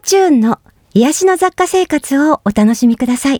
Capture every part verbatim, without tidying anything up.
チューンの癒しの雑貨生活をお楽しみください。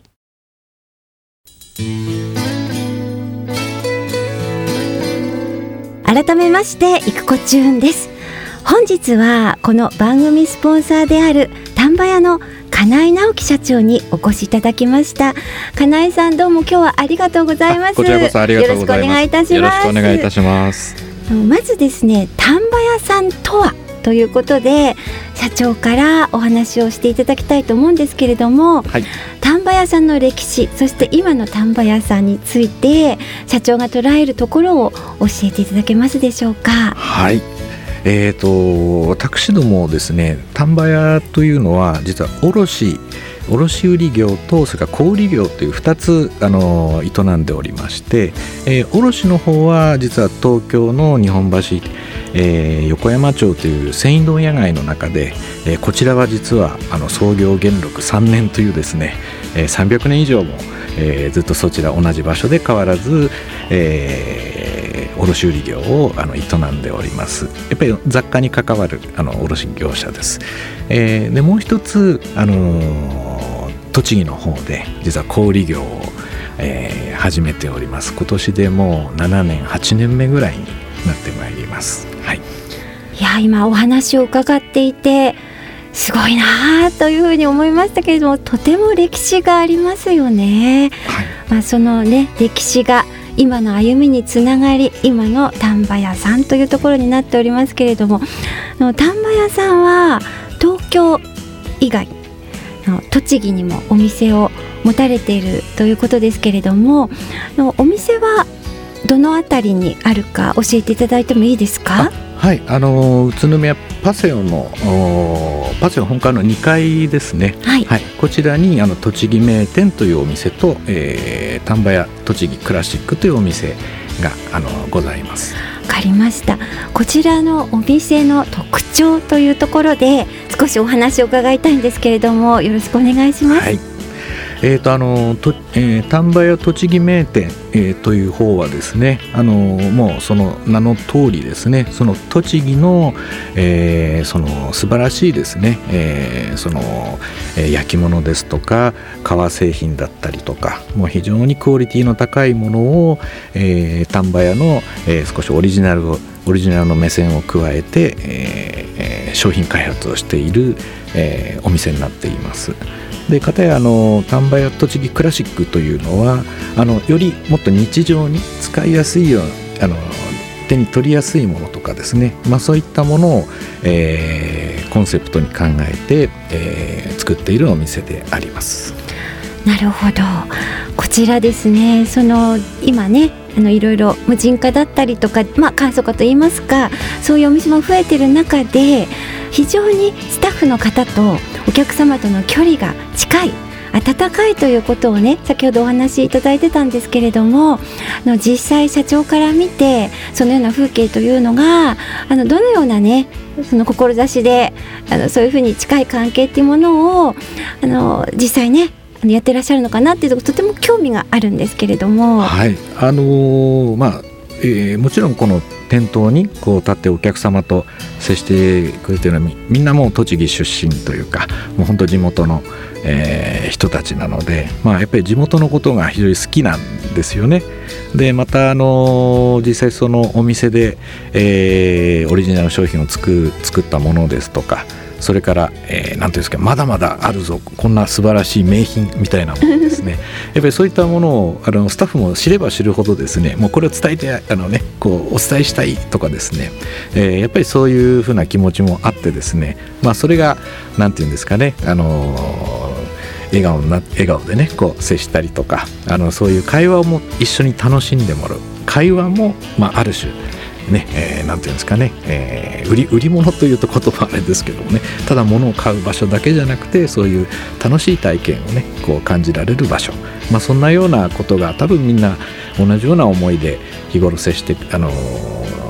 改めましていくこチューンです。本日はこの番組スポンサーである丹波屋の金井直樹社長にお越しいただきました。金井さん、どうも今日はありがとうございます。 こちらこそありがとうございます。よろしくお願いいたします。よろしくお願いいたします。 まずですね、丹波屋さんとはということで社長からお話をしていただきたいと思うんですけれども、はい、丹波屋さんの歴史、そして今の丹波屋さんについて社長が捉えるところを教えていただけますでしょうか。 はい、えーと私どもですね、丹波屋というのは実は卸卸売業とそれから小売業というふたつあの営んでおりまして、えー、卸の方は実は東京の日本橋、えー、横山町という繊維問屋街の中で、えー、こちらは実はあの創業元禄さんねんというですね、えー、さんびゃくねん以上も、えー、ずっとそちら同じ場所で変わらず、えー、卸売業をあの営んでおります。やっぱり雑貨に関わるあの卸業者です。えー、でもう一つ、あのー、栃木の方で実は小売業を、えー、始めております。今年でもうななねんはちねんめぐらいになってまいります。はい、 いや今お話を伺っていてすごいなというふうに思いましたけれども、とても歴史がありますよね。はい、まあ、そのね歴史が今の歩みにつながり、今の丹波屋さんというところになっておりますけれども、丹波屋さんは東京以外の栃木にもお店を持たれているということですけれども、お店はどのあたりにあるか教えていただいてもいいですか。 はい、あの宇都宮パセオのパセオ本館のにかいですね。はいはい、こちらにあの栃木名店というお店と、えー、丹波屋栃木クラシックというお店があのございます。 わかりました。こちらのお店の特徴というところで少しお話を伺いたいんですけれども、よろしくお願いします。はい、 えーとあのとえー、丹波屋栃木名店、えー、という方はですね、あのもうその名の通りですね、その栃木の、えー、その素晴らしいですね、えー、その、えー、焼き物ですとか革製品だったりとか、もう非常にクオリティの高いものを、えー、丹波屋の、えー、少しオリジナルをオリジナルの目線を加えて、えー、商品開発をしている、えー、お店になっています。でかたやあの丹波屋栃木クラシックというのはあのよりもっと日常に使いやすいようなあの手に取りやすいものとかですね、まあ、そういったものを、えー、コンセプトに考えて、えー、作っているお店であります。 なるほど。こちらですね、その今ねあのいろいろ無人化だったりとか、まあ、簡素化といいますか、そういうお店も増えている中で非常にスタッフの方とお客様との距離が近い、温かいということをね先ほどお話しいただいてたんですけれども、あの実際社長から見てそのような風景というのがあのどのようなねその志であのそういうふうに近い関係っていうものをあの実際ねやってらっしゃるのかなっていうところとても興味があるんですけれども。 はい、あのー、まあ、えー、もちろんこの店頭にこう立ってお客様と接してくれているのは み, みんなもう栃木出身というかもう本当地元の、えー、人たちなので、まあ、やっぱり地元のことが非常に好きなんですよね。でまた、あのー、実際そのお店で、えー、オリジナル商品を作作ったものですとか、それから、えー、なんていうんですか、まだまだあるぞこんな素晴らしい名品みたいなものですねやっぱりそういったものをあのスタッフも知れば知るほどですね、もうこれを伝えてあの、ね、こうお伝えしたいとかですね、えー、やっぱりそういうふうな気持ちもあってですね、まあ、それがなんていうんですかね、あのー、笑顔な笑顔でねこう接したりとか、あのそういう会話も一緒に楽しんでもらう会話も、まあ、ある種ねえー、なんていうんですかね、えー、売り、売り物というと言葉あれですけどもね、ただ物を買う場所だけじゃなくてそういう楽しい体験をねこう感じられる場所、まあ、そんなようなことが多分みんな同じような思いで日頃接して、あのー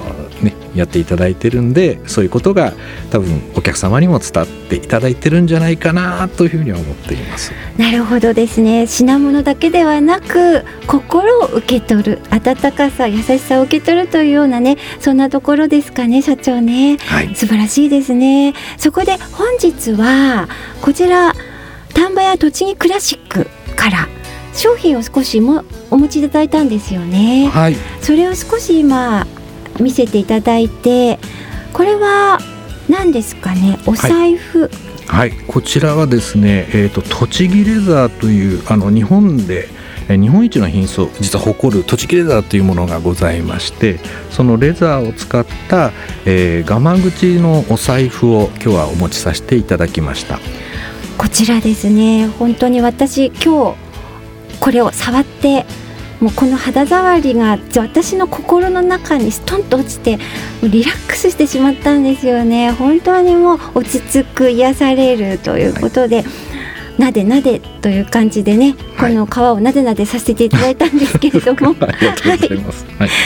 ね、やっていただいてるんで、そういうことが多分お客様にも伝わっていただいてるんじゃないかなというふうには思っています。 なるほどですね。品物だけではなく心を受け取る、温かさ、優しさを受け取るというようなね、そんなところですかね、社長ね。 はい、 素晴らしいですね。そこで本日はこちら丹波屋栃木クラシックから商品を少しもお持ちいただいたんですよね。 はい、 それを少し今見せていただいて、これは何ですかね、お財布。 はいはい、こちらはですね、えーと、栃木レザーというあの日本で日本一の品質を実は誇る栃木レザーというものがございまして、そのレザーを使った、えー、ガマ口のお財布を今日はお持ちさせていただきました。 こちらですね、本当に私今日これを触ってもうこの肌触りが私の心の中にストンと落ちてリラックスしてしまったんですよね。本当にもう落ち着く、癒されるということで、はい、なでなでという感じでね、はい、この皮をなでなでさせていただいたんですけれどもありがとうございます、はい、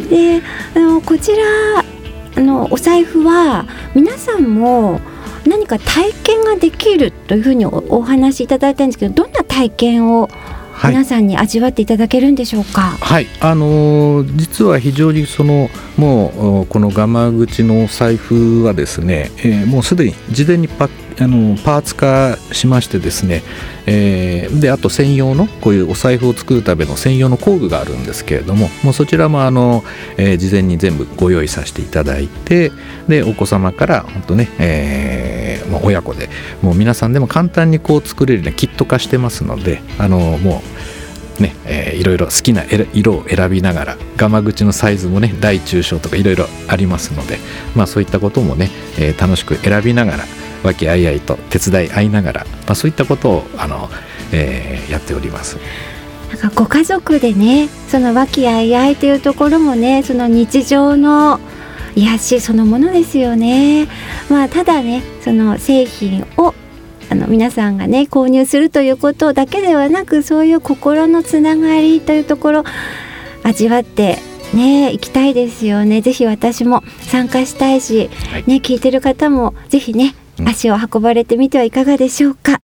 であのこちらあのお財布は皆さんも何か体験ができるというふうに お, お話しいただいたんですけど、どんな体験を皆さんに味わっていただけるんでしょうか。 はい、あのー、実は非常にそのもうこのガマ口のお財布はですね、えー、もうすでに事前に パ, あのパーツ化しましてですね、えー、であと専用のこういうお財布を作るための専用の工具があるんですけれども、もうそちらもあの、えー、事前に全部ご用意させていただいて、でお子様から本当ね、えーまあ、親子でもう皆さんでも簡単にこう作れるようにキット化してますので、あのもうねえー、いろいろ好きな色を選びながら、ガマ口のサイズもね大中小とかいろいろありますので、まあ、そういったこともね、えー、楽しく選びながら和気あいあいと手伝い合いながら、まあ、そういったことをあの、えー、やっております。 なんかご家族でね、その和気あいあいというところもね、その日常の癒しそのものですよね。まあ、ただね、その製品をあの皆さんがね購入するということだけではなく、そういう心のつながりというところ味わってね行きたいですよね。ぜひ私も参加したいし、はい、ね、聞いてる方もぜひね足を運ばれてみてはいかがでしょうか。